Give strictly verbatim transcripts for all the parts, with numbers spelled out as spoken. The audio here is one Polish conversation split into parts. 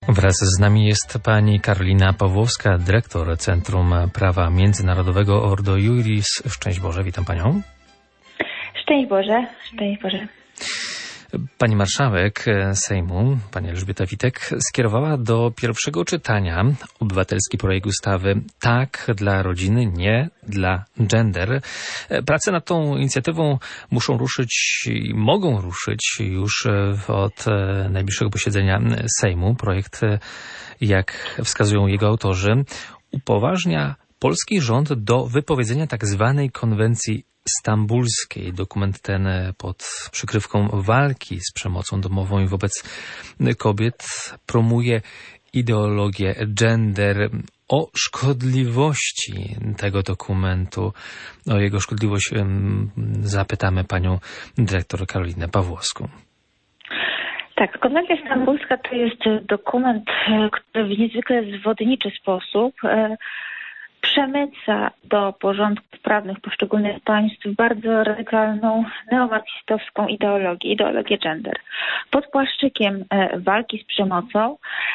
Wraz z nami jest pani Karolina Pawłowska, dyrektor Centrum Prawa Międzynarodowego Ordo Iuris. Szczęść Boże, witam panią. Szczęść Boże, szczęść Boże. Pani marszałek Sejmu, pani Elżbieta Witek, skierowała do pierwszego czytania obywatelski projekt ustawy Tak dla rodziny, nie dla gender. Prace nad tą inicjatywą muszą ruszyć i mogą ruszyć już od najbliższego posiedzenia Sejmu. Projekt, jak wskazują jego autorzy, upoważnia polski rząd do wypowiedzenia tak zwanej konwencji stambulskiej. Dokument ten pod przykrywką walki z przemocą domową i wobec kobiet promuje ideologię gender. O szkodliwości tego dokumentu, o jego szkodliwość zapytamy panią dyrektor Karolinę Pawłowską. Tak, konwencja stambulska to jest dokument, który w niezwykle zwodniczy sposób przemyca do porządków prawnych poszczególnych państw bardzo radykalną neomarksistowską ideologię, ideologię gender. Pod płaszczykiem walki z przemocą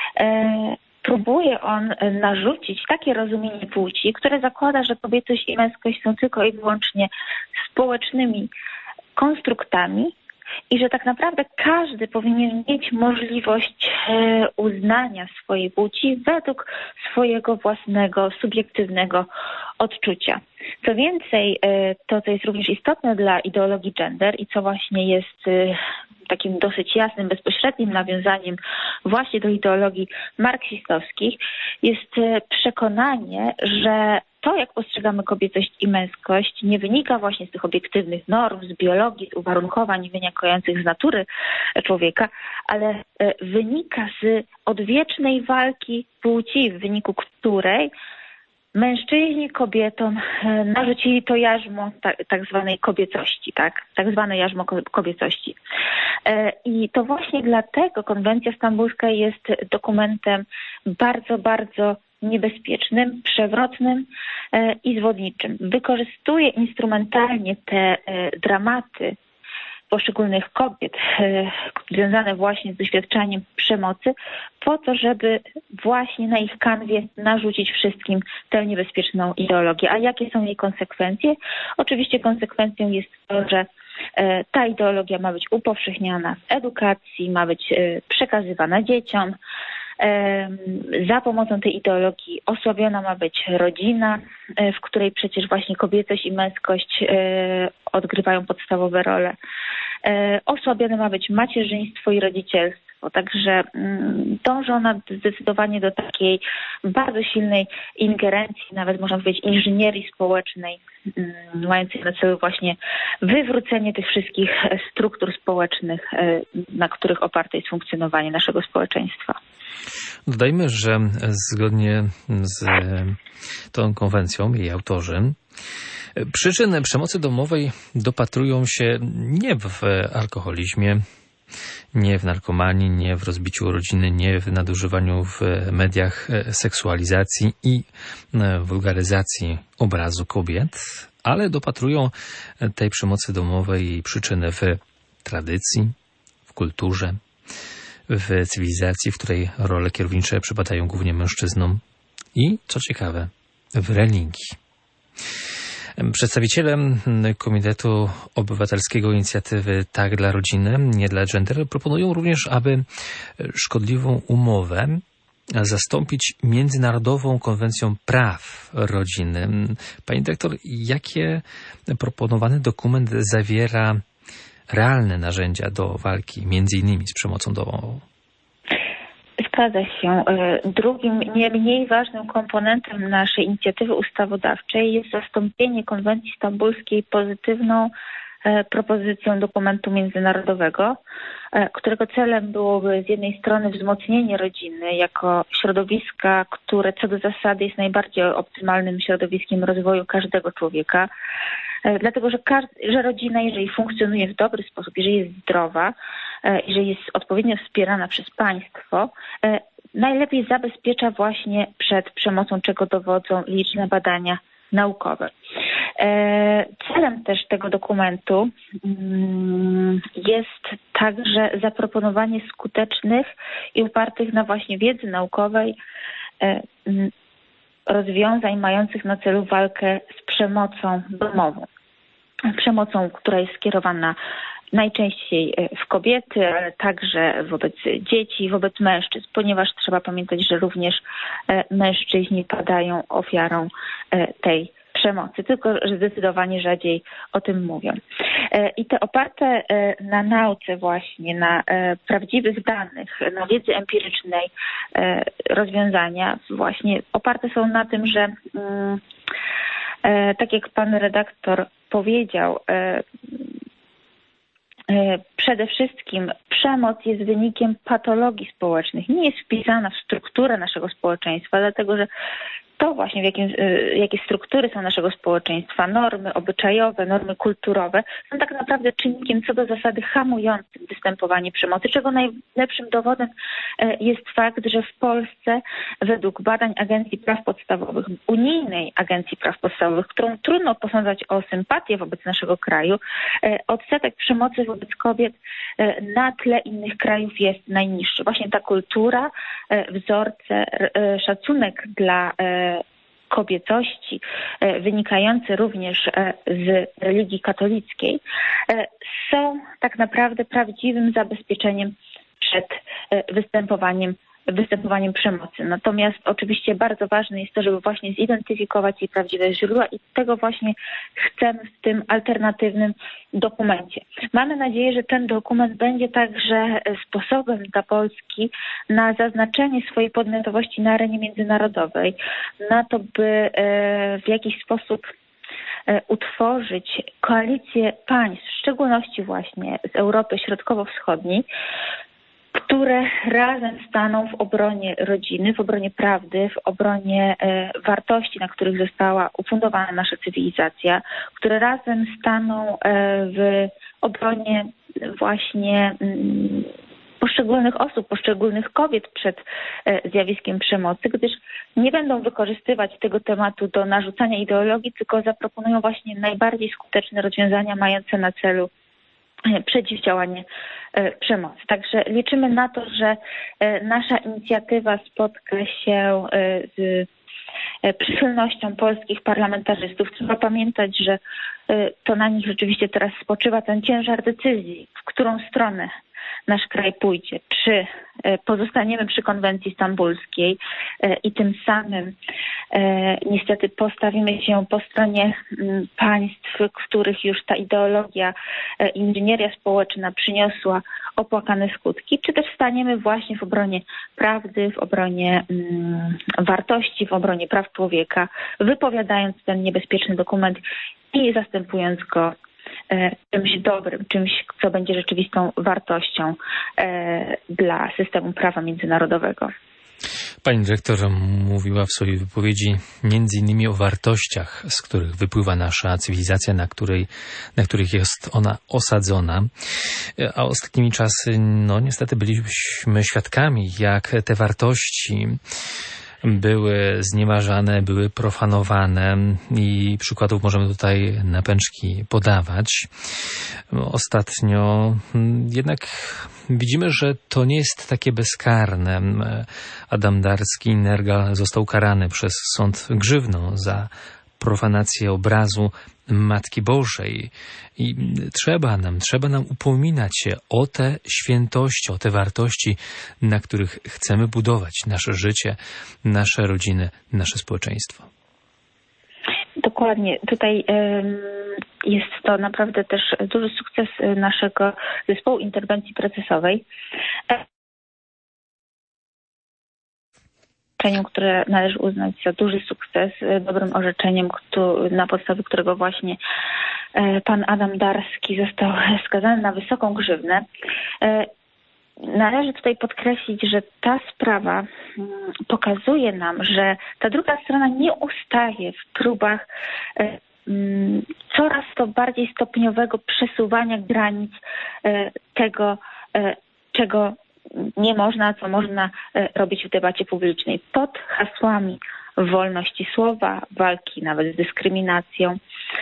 próbuje on narzucić takie rozumienie płci, które zakłada, że kobiecość i męskość są tylko i wyłącznie społecznymi konstruktami, i że tak naprawdę każdy powinien mieć możliwość uznania swojej płci według swojego własnego, subiektywnego odczucia. Co więcej, to co jest również istotne dla ideologii gender i co właśnie jest takim dosyć jasnym, bezpośrednim nawiązaniem właśnie do ideologii marksistowskich, jest przekonanie, że to, jak postrzegamy kobiecość i męskość, nie wynika właśnie z tych obiektywnych norm, z biologii, z uwarunkowań wynikających z natury człowieka, ale wynika z odwiecznej walki płci, w wyniku której mężczyźni kobietom narzucili to jarzmo tak, tak zwanej kobiecości, tak? Tak zwane jarzmo kobiecości. I to właśnie dlatego konwencja stambulska jest dokumentem bardzo, bardzo niebezpiecznym, przewrotnym i zwodniczym. Wykorzystuje instrumentalnie te dramaty poszczególnych kobiet związane właśnie z doświadczaniem przemocy po to, żeby właśnie na ich kanwie narzucić wszystkim tę niebezpieczną ideologię. A jakie są jej konsekwencje? Oczywiście konsekwencją jest to, że ta ideologia ma być upowszechniana w edukacji, ma być przekazywana dzieciom. Za pomocą tej ideologii osłabiona ma być rodzina, w której przecież właśnie kobiecość i męskość odgrywają podstawowe role. Osłabione ma być macierzyństwo i rodzicielstwo, także dąży ona zdecydowanie do takiej bardzo silnej ingerencji, nawet można powiedzieć inżynierii społecznej, mającej na celu właśnie wywrócenie tych wszystkich struktur społecznych, na których oparte jest funkcjonowanie naszego społeczeństwa. Dodajmy, że zgodnie z tą konwencją jej autorzy przyczyn przemocy domowej dopatrują się nie w alkoholizmie, nie w narkomanii, nie w rozbiciu rodziny, nie w nadużywaniu w mediach seksualizacji i wulgaryzacji obrazu kobiet, ale dopatrują tej przemocy domowej jej przyczyny w tradycji, w kulturze, w cywilizacji, w której role kierownicze przypadają głównie mężczyznom i, co ciekawe, w religii. Przedstawiciele Komitetu Obywatelskiego Inicjatywy Tak dla rodziny, nie dla gender proponują również, aby szkodliwą umowę zastąpić Międzynarodową Konwencją Praw Rodziny. Pani dyrektor, jakie proponowany dokument zawiera realne narzędzia do walki, między innymi z przemocą domową? Zgadza się. Drugim, nie mniej ważnym komponentem naszej inicjatywy ustawodawczej jest zastąpienie konwencji stambulskiej pozytywną propozycją dokumentu międzynarodowego, którego celem byłoby z jednej strony wzmocnienie rodziny jako środowiska, które co do zasady jest najbardziej optymalnym środowiskiem rozwoju każdego człowieka, dlatego że, każdy, że rodzina, jeżeli funkcjonuje w dobry sposób, jeżeli jest zdrowa, jeżeli jest odpowiednio wspierana przez państwo, najlepiej zabezpiecza właśnie przed przemocą, czego dowodzą liczne badania naukowe. Celem też tego dokumentu jest także zaproponowanie skutecznych i opartych na właśnie wiedzy naukowej rozwiązań mających na celu walkę z przemocą domową. Przemocą, która jest skierowana najczęściej w kobiety, ale także wobec dzieci, wobec mężczyzn, ponieważ trzeba pamiętać, że również mężczyźni padają ofiarą tej przemocy, tylko że zdecydowanie rzadziej o tym mówią. I te oparte na nauce właśnie, na prawdziwych danych, na wiedzy empirycznej rozwiązania właśnie oparte są na tym, że tak jak pan redaktor powiedział, przede wszystkim przemoc jest wynikiem patologii społecznych. Nie jest wpisana w strukturę naszego społeczeństwa, dlatego że to właśnie, w jakim, jakie struktury są naszego społeczeństwa, normy obyczajowe, normy kulturowe, są tak naprawdę czynnikiem co do zasady hamującym występowanie przemocy, czego najlepszym dowodem jest fakt, że w Polsce według badań Agencji Praw Podstawowych, Unijnej Agencji Praw Podstawowych, którą trudno posądzać o sympatię wobec naszego kraju, odsetek przemocy wobec kobiet na tle innych krajów jest najniższy. Właśnie ta kultura, wzorce, szacunek dla kobiecości, wynikające również z religii katolickiej, są tak naprawdę prawdziwym zabezpieczeniem przed występowaniem występowaniem przemocy. Natomiast oczywiście bardzo ważne jest to, żeby właśnie zidentyfikować jej prawdziwe źródła i tego właśnie chcemy w tym alternatywnym dokumencie. Mamy nadzieję, że ten dokument będzie także sposobem dla Polski na zaznaczenie swojej podmiotowości na arenie międzynarodowej, na to, by w jakiś sposób utworzyć koalicję państw, w szczególności właśnie z Europy Środkowo-Wschodniej, które razem staną w obronie rodziny, w obronie prawdy, w obronie e, wartości, na których została ufundowana nasza cywilizacja, które razem staną e, w obronie właśnie m, poszczególnych osób, poszczególnych kobiet przed e, zjawiskiem przemocy, gdyż nie będą wykorzystywać tego tematu do narzucania ideologii, tylko zaproponują właśnie najbardziej skuteczne rozwiązania mające na celu przeciwdziałanie przemocy. Także liczymy na to, że nasza inicjatywa spotka się z przychylnością polskich parlamentarzystów. Trzeba pamiętać, że to na nich rzeczywiście teraz spoczywa ten ciężar decyzji, w którą stronę nasz kraj pójdzie. Czy pozostaniemy przy konwencji stambulskiej i tym samym niestety postawimy się po stronie państw, w których już ta ideologia, inżynieria społeczna przyniosła opłakane skutki, czy też staniemy właśnie w obronie prawdy, w obronie mm, wartości, w obronie praw człowieka, wypowiadając ten niebezpieczny dokument i zastępując go e, czymś dobrym, czymś, co będzie rzeczywistą wartością e, dla systemu prawa międzynarodowego. Pani dyrektor mówiła w swojej wypowiedzi między innymi o wartościach, z których wypływa nasza cywilizacja, na, której, na których jest ona osadzona. A ostatnimi czasy, no niestety byliśmy świadkami, jak te wartości były znieważane, były profanowane i przykładów możemy tutaj na pęczki podawać. Ostatnio jednak widzimy, że to nie jest takie bezkarne. Adam Darski Nergal został karany przez sąd grzywną za profanację obrazu Matki Bożej. I trzeba nam, trzeba nam upominać się o te świętości, o te wartości, na których chcemy budować nasze życie, nasze rodziny, nasze społeczeństwo. Dokładnie. Tutaj um, jest to naprawdę też duży sukces naszego zespołu interwencji procesowej, które należy uznać za duży sukces, dobrym orzeczeniem, na podstawie którego właśnie pan Adam Darski został skazany na wysoką grzywnę. Należy tutaj podkreślić, że ta sprawa pokazuje nam, że ta druga strona nie ustaje w próbach coraz to bardziej stopniowego przesuwania granic tego, czego nie można, co można robić w debacie publicznej. Pod hasłami wolności słowa, walki nawet z dyskryminacją.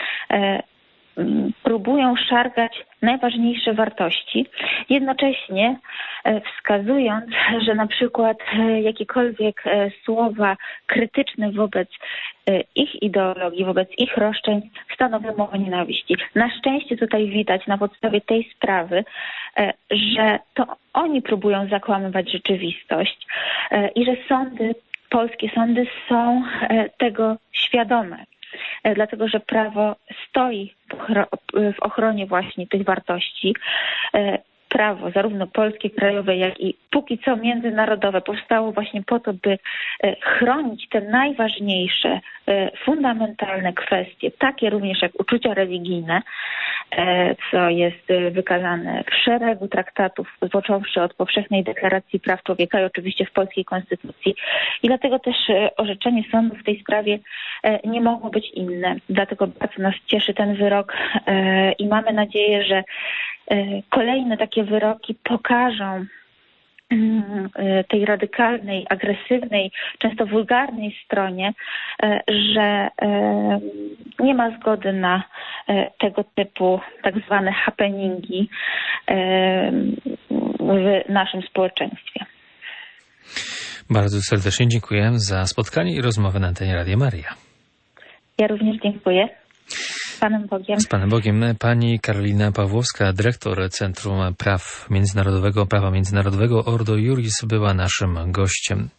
Próbują szargać najważniejsze wartości, jednocześnie wskazując, że na przykład jakiekolwiek słowa krytyczne wobec ich ideologii, wobec ich roszczeń stanowią mowę nienawiści. Na szczęście tutaj widać na podstawie tej sprawy, że to oni próbują zakłamywać rzeczywistość i że sądy, polskie sądy są tego świadome. Dlatego, że prawo stoi w ochronie właśnie tych wartości. Prawo, zarówno polskie, krajowe, jak i póki co międzynarodowe, powstało właśnie po to, by chronić te najważniejsze, fundamentalne kwestie, takie również jak uczucia religijne, co jest wykazane w szeregu traktatów, począwszy od Powszechnej Deklaracji Praw Człowieka i oczywiście w polskiej konstytucji. I dlatego też orzeczenie sądu w tej sprawie nie mogło być inne. Dlatego bardzo nas cieszy ten wyrok i mamy nadzieję, że kolejne takie wyroki pokażą tej radykalnej, agresywnej, często wulgarnej stronie, że nie ma zgody na tego typu tak zwane happeningi w naszym społeczeństwie. Bardzo serdecznie dziękuję za spotkanie i rozmowę na antenie Radia Maryja. Ja również dziękuję. Z Panem Bogiem. Z Panem Bogiem. Pani Karolina Pawłowska, dyrektor Centrum Praw Międzynarodowego, Prawa Międzynarodowego Ordo Iuris, była naszym gościem.